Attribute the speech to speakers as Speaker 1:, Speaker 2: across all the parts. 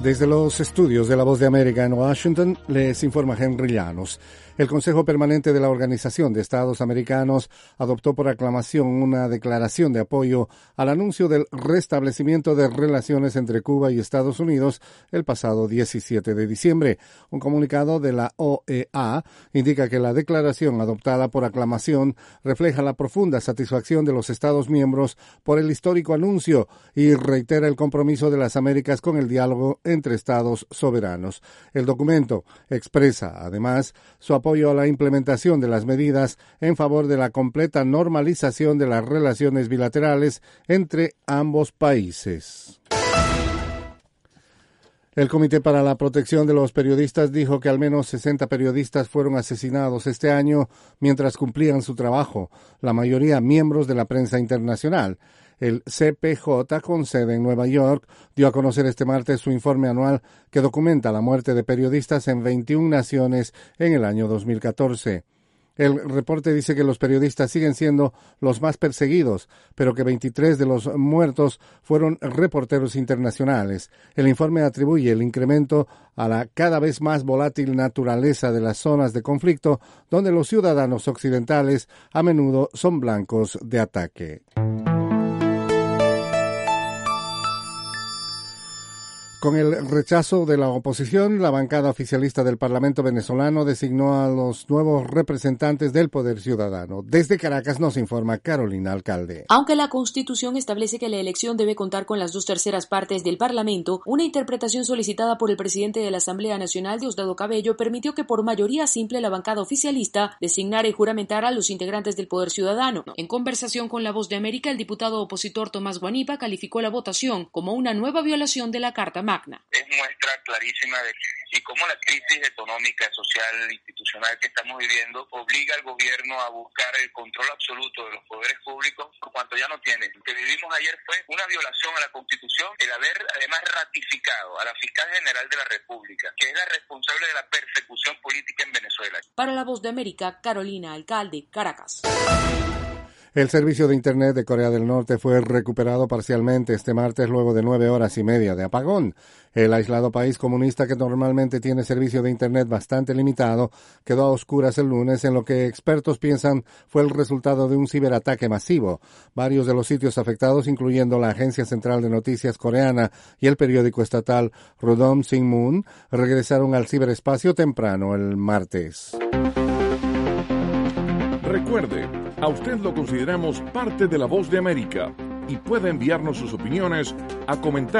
Speaker 1: Desde los estudios de La Voz de América en Washington, les informa Henry Llanos. El Consejo Permanente de la Organización de Estados Americanos adoptó por aclamación una declaración de apoyo al anuncio del restablecimiento de relaciones entre Cuba y Estados Unidos el pasado 17 de diciembre. Un comunicado de la OEA indica que la declaración adoptada por aclamación refleja la profunda satisfacción de los Estados miembros por el histórico anuncio y reitera el compromiso de las Américas con el diálogo entre Estados soberanos. El documento expresa, además, su apoyo a la implementación de las medidas en favor de la completa normalización de las relaciones bilaterales entre ambos países. El Comité para la Protección de los Periodistas dijo que al menos 60 periodistas fueron asesinados este año mientras cumplían su trabajo, la mayoría miembros de la prensa internacional. El CPJ, con sede en Nueva York, dio a conocer este martes su informe anual que documenta la muerte de periodistas en 21 naciones en el año 2014. El reporte dice que los periodistas siguen siendo los más perseguidos, pero que 23 de los muertos fueron reporteros internacionales. El informe atribuye el incremento a la cada vez más volátil naturaleza de las zonas de conflicto, donde los ciudadanos occidentales a menudo son blancos de ataque. Con el rechazo de la oposición, la bancada oficialista del Parlamento venezolano designó a los nuevos representantes del Poder Ciudadano. Desde Caracas nos informa Carolina Alcalde.
Speaker 2: Aunque la Constitución establece que la elección debe contar con las 2/3 partes del Parlamento, una interpretación solicitada por el presidente de la Asamblea Nacional, Diosdado Cabello, permitió que por mayoría simple la bancada oficialista designara y juramentara a los integrantes del Poder Ciudadano. En conversación con La Voz de América, el diputado opositor Tomás Guanipa calificó la votación como una nueva violación de la Carta Magna.
Speaker 3: Es muestra clarísima de cómo la crisis económica, social, institucional que estamos viviendo obliga al gobierno a buscar el control absoluto de los poderes públicos por cuanto ya no tiene. Lo que vivimos ayer fue una violación a la Constitución, el haber además ratificado a la Fiscal General de la República, que es la responsable de la persecución política en Venezuela.
Speaker 2: Para La Voz de América, Carolina Alcalde, Caracas.
Speaker 1: El servicio de Internet de Corea del Norte fue recuperado parcialmente este martes luego de 9 horas y media de apagón. El aislado país comunista, que normalmente tiene servicio de Internet bastante limitado, quedó a oscuras el lunes en lo que expertos piensan fue el resultado de un ciberataque masivo. Varios de los sitios afectados, incluyendo la Agencia Central de Noticias Coreana y el periódico estatal Rodong Sinmun, regresaron al ciberespacio temprano el martes.
Speaker 4: Recuerde, a usted lo consideramos parte de La Voz de América y puede enviarnos sus opiniones a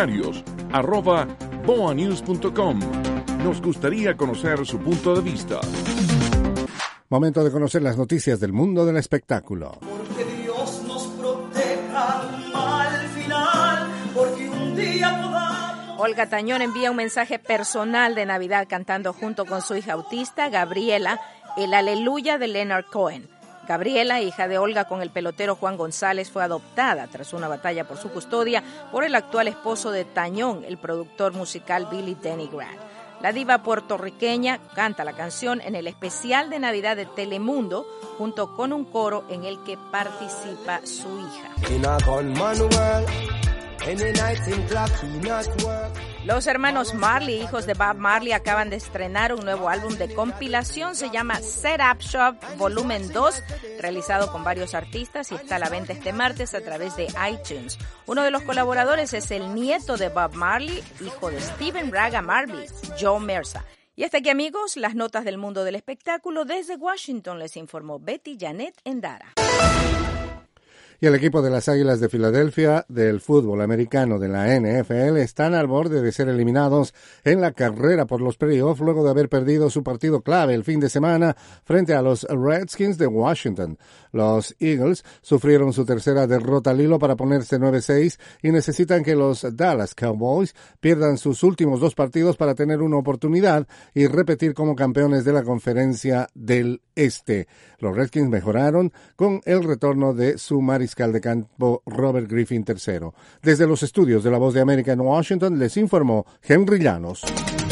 Speaker 4: comentarios@boanews.com. Nos gustaría conocer su punto de vista.
Speaker 1: Momento de conocer las noticias del mundo del espectáculo.
Speaker 5: Porque Dios nos proteja al final, porque un día podamos...
Speaker 6: Olga Tañón envía un mensaje personal de Navidad cantando junto con su hija autista, Gabriela, el Aleluya de Leonard Cohen. Gabriela, hija de Olga con el pelotero Juan González, fue adoptada tras una batalla por su custodia por el actual esposo de Tañón, el productor musical Billy Denny Grant. La diva puertorriqueña canta la canción en el especial de Navidad de Telemundo junto con un coro en el que participa su hija. Los hermanos Marley, hijos de Bob Marley, acaban de estrenar un nuevo álbum de compilación. Se llama Set Up Shop Volumen 2, realizado con varios artistas y está a la venta este martes a través de iTunes. Uno de los colaboradores es el nieto de Bob Marley, hijo de Stephen Braga Marley, Joe Mercer. Y hasta aquí, amigos, las notas del mundo del espectáculo. Desde Washington les informó Betty Janet Endara.
Speaker 1: Y el equipo de las Águilas de Filadelfia del fútbol americano de la NFL están al borde de ser eliminados en la carrera por los playoffs luego de haber perdido su partido clave el fin de semana frente a los Redskins de Washington. Los Eagles sufrieron su tercera derrota al hilo para ponerse 9-6 y necesitan que los Dallas Cowboys pierdan sus últimos 2 partidos para tener una oportunidad y repetir como campeones de la Conferencia del Este. Los Redskins mejoraron con el retorno de su mariscal de campo Robert Griffin III. Desde los estudios de La Voz de América en Washington les informó Henry Llanos.